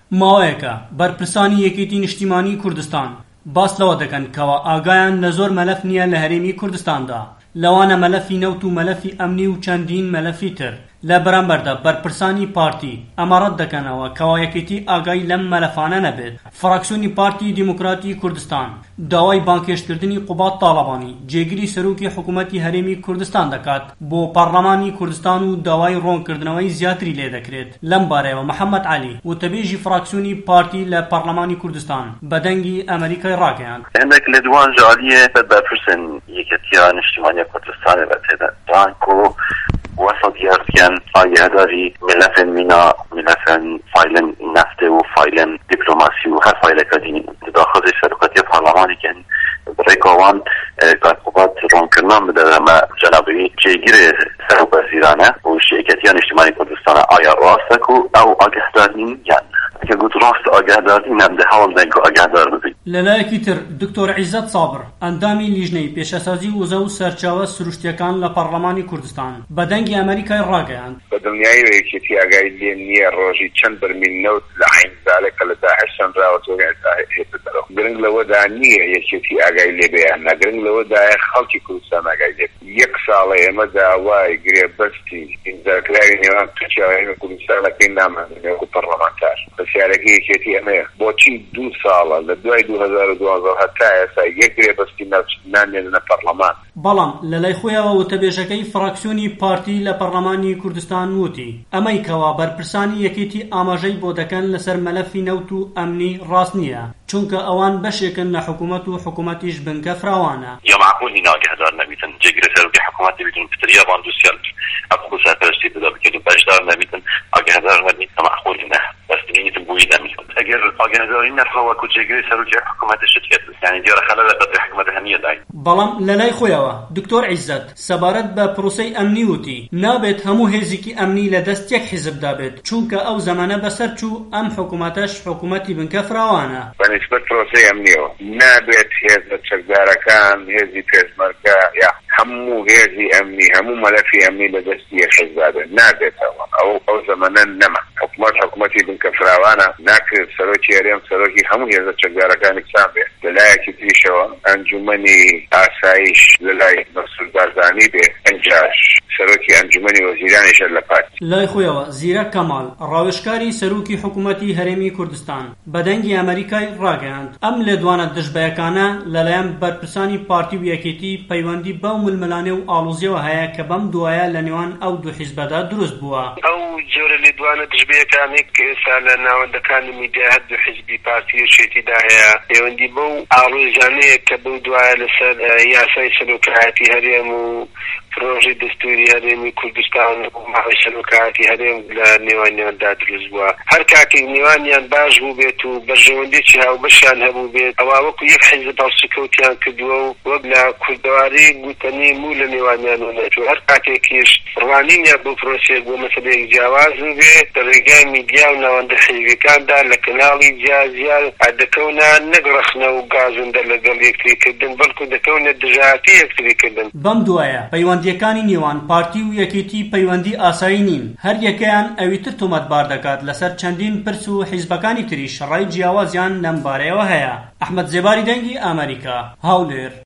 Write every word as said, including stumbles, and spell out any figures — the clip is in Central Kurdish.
ماوەیەکە بەرپرسانی یەکێتی نیشتیمانی کوردستان باس لەوە دەکەن کەوا ئاگایان لە زۆر مەلەف نییە لە هەرێمی کوردستاندا، لەوانە مەلەفی نەوت و مەلەفی ئەمنی و چەندین مەلەفی تر. لە بەرامبەردا بەرپرسانی پارتی ئەمەڕەت دەکەنەوە کەوا یەکێتی ئاگای لەم مەلەفانە نەبێت. فراکسیۆنی پارتی دیموکراتی کوردستان داوای بانکێشکردنی قوبات تاڵەبانی جێگیری سەرۆکی حکوومەتی هەرێمی کوردستان دەکات بۆ پەرلەمانی کوردستان و داوای ڕۆنکردنەوەی زیاتری لێ دەکرێت. لەم بارەیەوە محەممەد عەلی وتەبێژی فراکسیۆنی پارتی لە پەرلەمانی کوردستان بەدەنگی ئەمریکای ڕاگەیاند. هەندێک لە دوان ژالیە بەرپرسن یەکێتیە نیشتیمانی کوردستان بە تێدا بانکۆ وصل يارتيان آگهداری ملفن مینا ملفن فایلن نفت و فایلن دیپلماسی و هر فایل کدین داخل سرکتی پارلمانی کن برای کاوان قطبات رونکرنان بده اما جنابی جیگیر سرک وزیرانه و شرکتیان اجتماعی کردستان آیا راسته کو او آگهدارین یان که گوت راست آگهداری نبده حال نگو آگهدار ببین. لەلایەکی تر دکتۆر عیزەت سابر ئەندامی لیژنەی پێشەسازی وزە و سەرچاوە سروشتیەکان لە پەرلەمانی کوردستان بەدەنگی ئەمریکای ڕاگەیاند. بە دڵنیایی یەکێتی ئاگای لێ نییە ڕۆژی چەند بەرمیل نەوت لە عین زالێکە لە داعش چەندراوە تۆ هێتە دەرەوە. گرنگ لەوەدا نییە یەکێتی ئاگای لێ بەیاننا، گرنگ لەوەدایە خەڵکی کوردستان ئاگای لێ. یەک ساڵە ئێمە داوای گرێبەستی ئینزارکراوی نێوان تورکیا و هەرێمی کوردستانەکەی ناماندنەوە وەکو پەرلەمانتار. پرسیارەکەی یەکێتی ئەمەیە بۆچی دوو ساڵە لە دوای دوو هەزار و دوازدە هەتا ئێستا یەک گرێبەستی نامێننە پەرلەمان. بەڵام لەلای خۆیەوە وتەبێژەکەی فراکسیۆنی پارتی لە پەرلەمانی کوردستان وتی ئەمەی کەوا بەرپرسانی یەکێتی ئاماژەی بۆ دەکەن لەسەر مەلەفی نەوت و ئەمنی ڕاست نییە، چونکە ئەوان بەشێکن لە حکوومەت و حکوومەتیش بنکە فراوانە. یا معقول هینا آگهدار نبیتن جێگیرە سەرۆکی حکوومەتی بیتن پتریا باندوسیال ئەبخو سەرپەرستی بدا بکەن و بەشدار نبیتن ئاگهدار نبیت معقول نه بس بینیتن بوی نمیتن اگر آگهداری نفروا کو جێگیرە سەرۆکی حکوومەتش تێت یعنی دیارە خەلل بە حکوومەت هەمیە دای. بەڵام لەلای خۆیەوە دکتۆر عیزەت سەبارەت بە پرۆسەی ئەمنی وتی نابێت هەموو هێزێکی ئەمنی لە دەست یەک حیزبدا بێت، چونکە ئەو زەمانە بەسەر چوو ئەم حکوومەتەش حکوومەتی بنکە فراوانە. بەنسبەت پرۆسەی ئەمنیەوە نابێت هێزە چەکدارەکان هێزی پێشمەرگە یا هەموو هێزی ئەمنی هەموو مەلەفی ئەمنی لە دەستی یەک حیزبدا بێت، نابێتەوە. ئەو ئەو زەمانە نەما حکوومەت حکوومەتی بنکە فراوانە، ناکرێت سەرۆکی هەرێم سەرۆکی هەموو هێزە چەکدارەکانی قسان بێت. لەلایەکی تریشەوە ئەنجومەنی ئاسایش لەلای مەسعود بارزانی بێ، ئەنجاش سەرۆکی ئەنجومەنی وەزیرانیشە لە پارتی. لای خۆیەوە زیرەک کەماڵ ڕاوێژکاری سەرۆکی حکوومەتی هەرێمی کوردستان بەدەنگی ئەمریکای ڕاگەیاند ئەم لێدوانە دژبەیەکانە لەلایەن بەرپرسانی پارتی و یەکێتی پەیوەندی بەو ململانێ و ئاڵۆزیەوە هەیە کە بەم دوایە لە نێوان ئەو دوو حیزبەدا دروست بووە. ئەو جۆرە لێدوانە دژبەیەکانی کە ئێستا لە ناوەندەکانی میدیا هەر دوو حیزبی پارتی و شێتیدا هەیە پەیوەندی بەو ئاڵۆزیانەیە کە بەو دوایە لەسەر یاسای سەرۆکایەتی هەرێم و پرۆژەی دەستوری هەرێمی کوردستان و ماوەی سەرۆکایەتی هەرێم لە نێوانیاندا دروست بووە. هەر کاتێک نێوانیان باش بوو بێت و بەرژەوەندێکی هاوبەشیان هەبوو بێت ئەوا وەکو یەک حیزب هەڵسوکەوتیان کردووە و وەک لە کوردەواری گوتەنی موو لە نێوانیانەوە نەچوو. هەر کاتێکیش ڕوانینیان بۆ پرۆسێک بۆ مەسەلەیەک جیاواز بێت لە ڕێگای میدیا و ناوەندە حیزبەکاندا لە کەناڵی جیازیان دەکەونە نەگڕەخنە و گازندە لەگەڵ یەکتریکردن بەڵکو دەکەونە دژایەتی یەکتریکردن. بەم دوایە پەیوەندیەکانی نێوان پارتی و یەکێتی پەیوەندی ئاسایی نین، هەر یەکەیان ئەویتر تۆمەتبار دەکات لەسەر چەندین پرس و حیزبەکانی تریش ڕای جیاوازیان لەم بارەیەوە هەیە. ئەحمەد زێباری دەنگی ئەمریکا، هاولێر.